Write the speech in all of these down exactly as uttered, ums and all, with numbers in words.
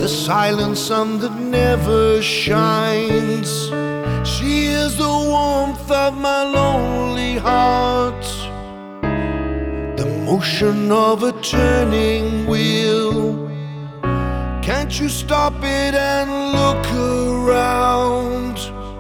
the silent sun that never shines. She is the warmth of my lonely heart, the motion of a turning wheel. Can't you stop it and look around?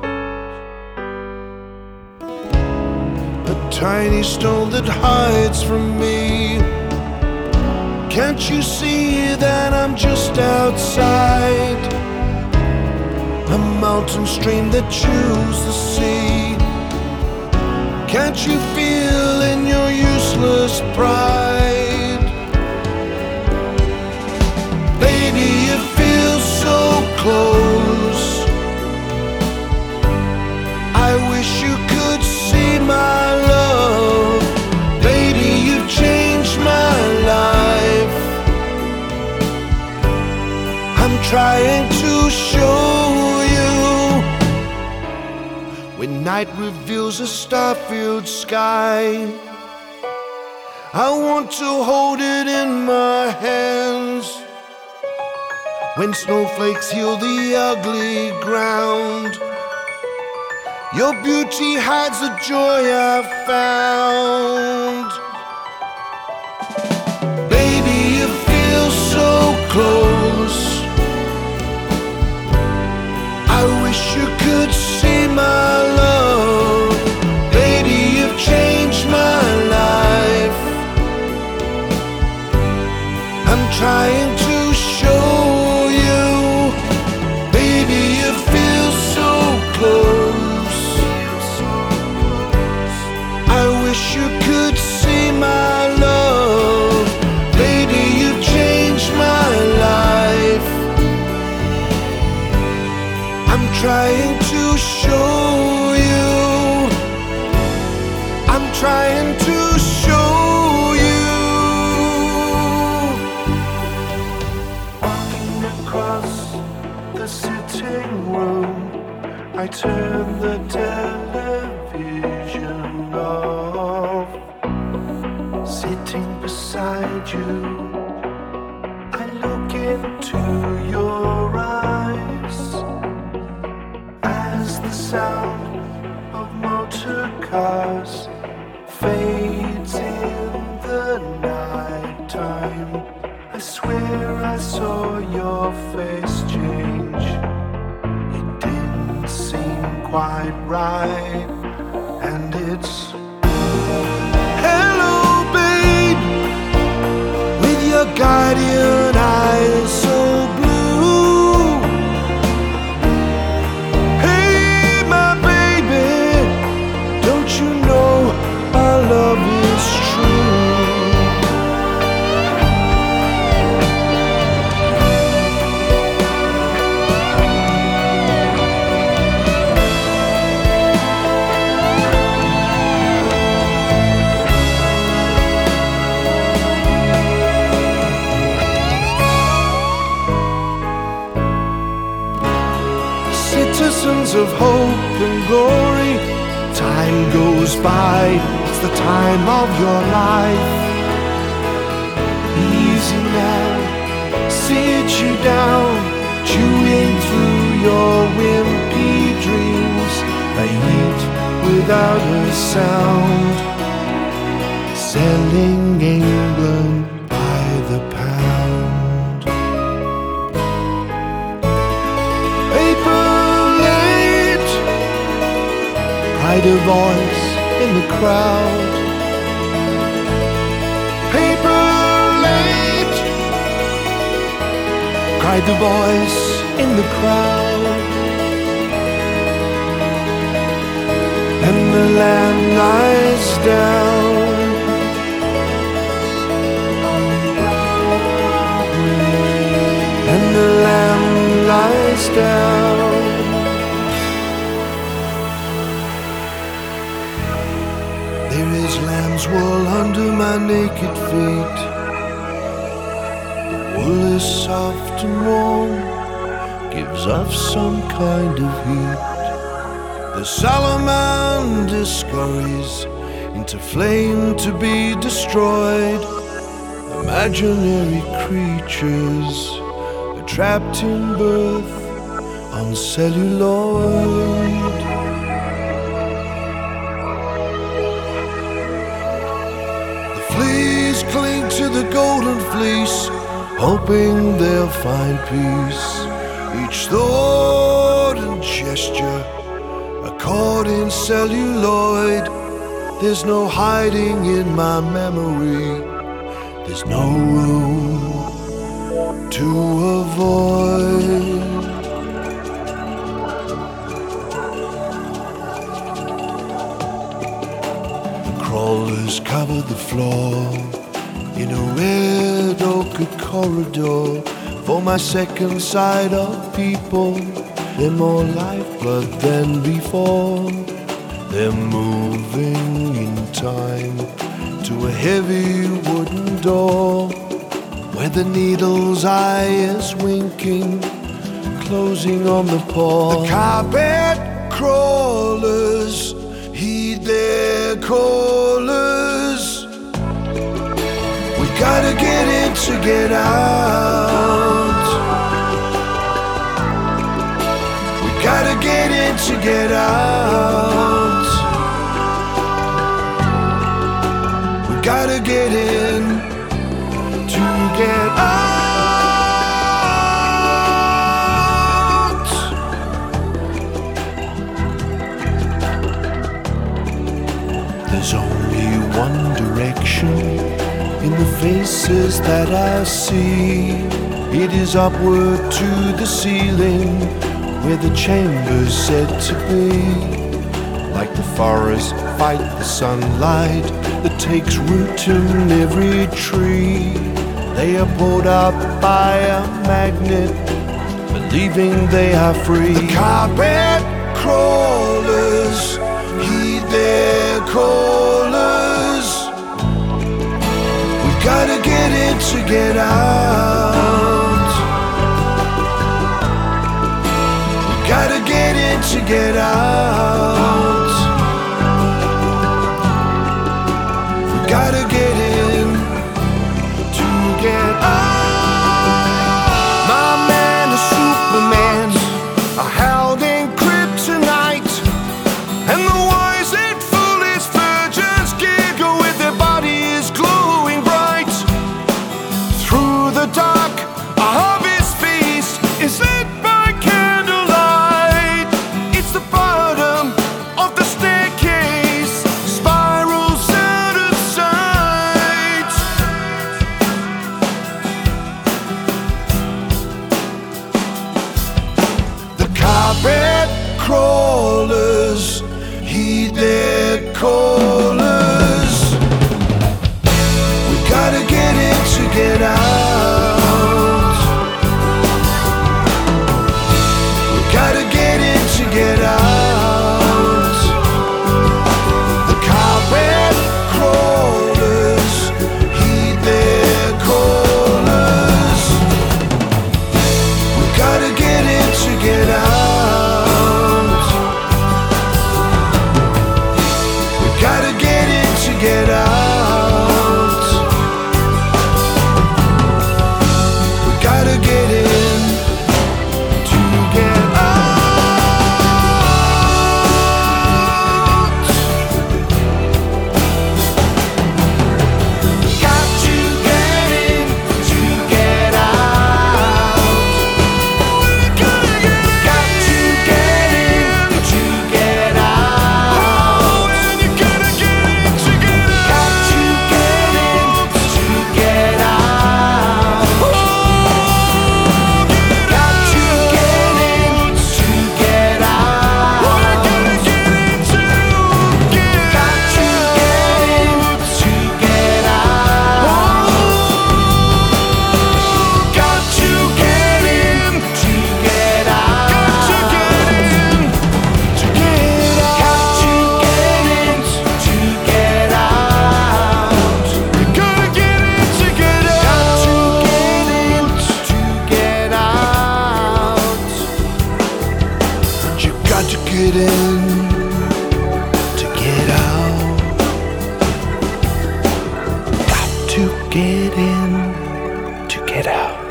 A tiny stone that hides from me. Can't you see that I'm just outside? A mountain stream that chews the sea. Can't you feel in your useless pride? Baby, you feel so close. I wish you could see my love. Baby, you've changed my life. I'm trying to show you. When night reveals a star-filled sky, I want to hold it in my hands. When snowflakes heal the ugly ground, your beauty hides the joy I've found. Baby, you feel so close. I wish you could see my love. Baby, you've changed my life. I'm trying to show you. Baby, you feel so close. I wish you could see my love. Baby, you've changed my life. I'm trying to show you. I'm trying to show you. Walking across the sitting room, I turn the television off. Sitting beside you, I look into your eyes. As the sound of motor cars fades in the night time, I swear I saw your face change. It didn't seem quite right, and it's hello, babe, with your guardian eyes so blue. Hey, my baby, don't you know our love is true? Citizens of hope and glory, time goes by, it's the time of your life. Easy now, sit you down, chewing through your wimpy dreams. They eat without a sound, selling England by the pound. Paper late, cried a voice in the crowd. Paper late, cried the voice in the crowd. And the lamb lies down. And the lamb lies down. There is lamb's wool under my naked feet. The wool is soft and warm, gives off some kind of heat. The salamander scurries into flame to be destroyed. Imaginary creatures are trapped in birth on celluloid. The fleas cling to the golden fleece, hoping they'll find peace. Each thought and gesture a caught in celluloid. There's no hiding in my memory. There's no room to avoid. The crawlers covered the floor in a red ochre corridor. For my second sight of people, they're more lifeblood than before. They're moving in time to a heavy wooden door, where the needle's eye is winking, closing on the paw. The carpet crawlers heed their callers. We gotta get in to get out. We gotta get in to get out. We gotta get in to get out. There's only one direction in the faces that I see. It is upward to the ceiling, where the chamber's said to be. Like the forest fight the sunlight that takes root in every tree. They are pulled up by a magnet, believing they are free. The carpet crawlers heed their callers. We gotta get in to get out. We gotta get in to get out. We gotta get in to get out. My man is Superman, are held in kryptonite, and the wise and foolish virgins giggle with their bodies glowing bright. Through the dark, a harvest feast is lit by candlelight. It's the bottom of the staircase, spirals out of sight. The carpet crawlers heed their callers. We gotta get in to get out. We gotta get in to get out. The carpet crawlers heed their callers. We gotta get in to get out. We gotta get in to get out. We gotta get in to get out. Got to get in to get out. Got to get in to get out. You gotta get in to get out. Got to get in to get out. Got to get in to get out. Got to get in to get out. Got to get in to get out. Got to get in to get out. Got to get in to get out. Got to get in to get out. You gotta get in to get out. Got to get in to get out. You got to get in to get out. Got to get in to get out.